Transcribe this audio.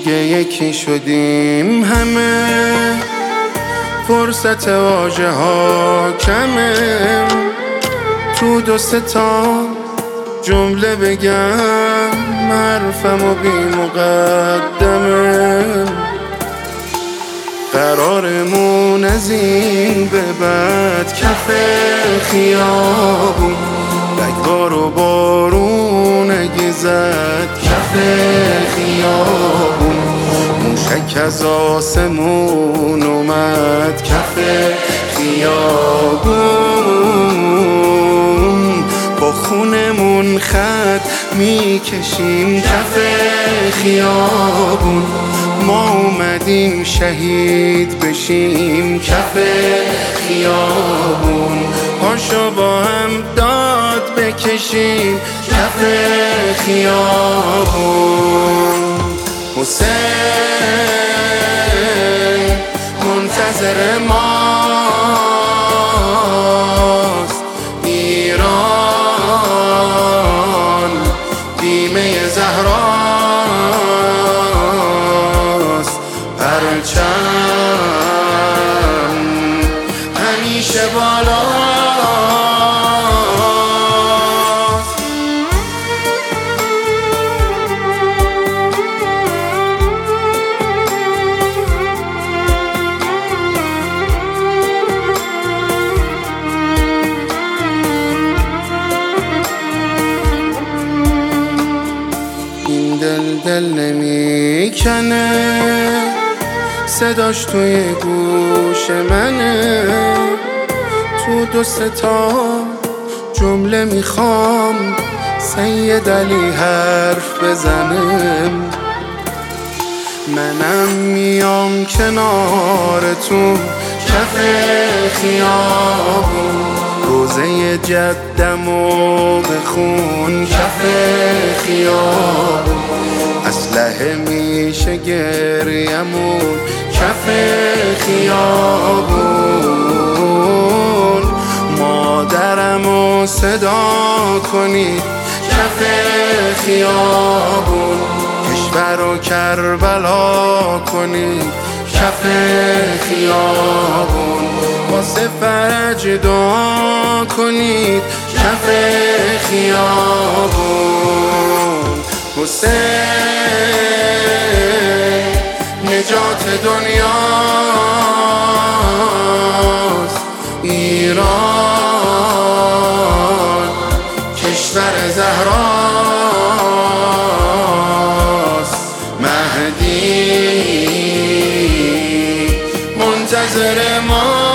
دیگه یکی شدیم همه، فرصت واژه ها کمه، تو دو سه تا جمله بگم حرفم و بی مقدمه. قرارمون از این به بعد کف خیابون، رگبار و بارون اگه زد کف خیابون، موشک از آسمون اومد کف خیابون، با خونمون خط میکشیم کف خیابون، ما اومدیم شهید بشیم کف خیابون، پاشو با هم داد بکشیم کف خیابون. حسین منتظر ماست، ایران بیمه زهراست، پرچم همیشه بالاست. دل نمیکنه، صداش توی گوش منه، تو دو سه تا جمله میخوام سید علی حرف بزنم. منم میام کنارتون کف خیابون، روزه جدمو بخون کف خیابون، اسلحه میشه گریمون کف خیابون، مادرمو صدا کنید کف خیابون، کشور رو کربلا کنید کف خیابون، واسه فرج دعا کنید کف خیابون. حسین نجات دنیاست، ایران کشور زهراست، مهدی منتظر ما.